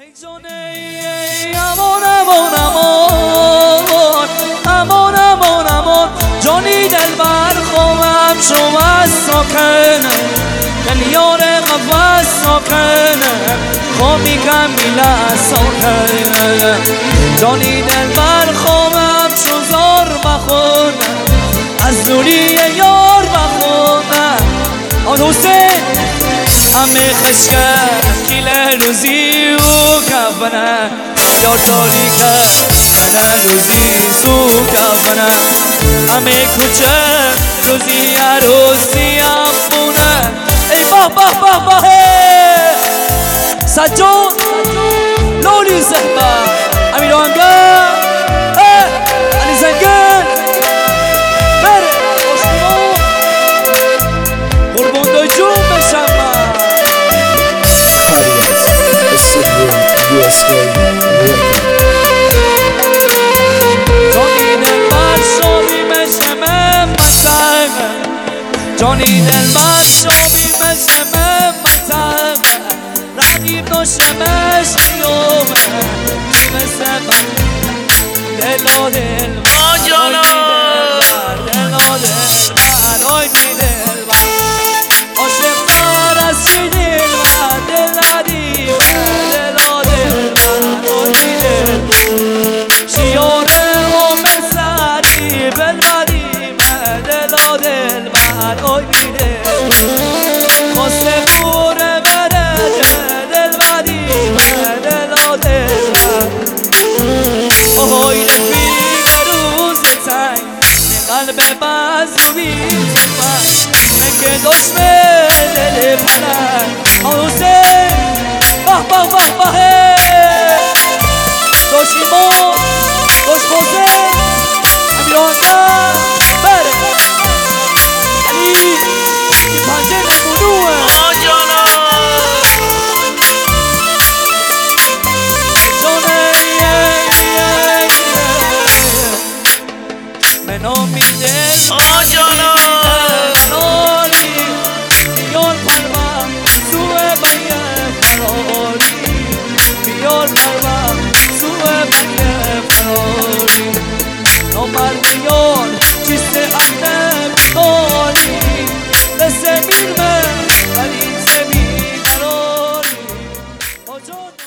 جانی دلبر خوام شما ساکنه کنیار قفص ساکنه خوابی کمیلا ساکنه جانی دلبر خوام شزار بخونه از دوری یار بخونه آن حسین همه خشکه کیله روزی و کفنه یار تاریکه من روزی سو کفنه همه کوچه روزی عروسی هم بونه ای باه باه باه باه سجاد لولی زهبه امیر آهنگر علی زنگل بره قربان دای جون بشم جانی دلبر شامی مشمه مطمه رقیب نشمه شیومه مثل من دلا دلبر دلا دلبر آی می دلبر عاشقتر از چی دلبر دلا دیمه دلا دلبر آی می دلبر شیاره هم سری بلبریمه دلا دلبر آی میره خواسته بوره بره دل بدیمه دلا دلبر آهای رفیق روز تنگ قلب بزروبی من که دشمه دل منم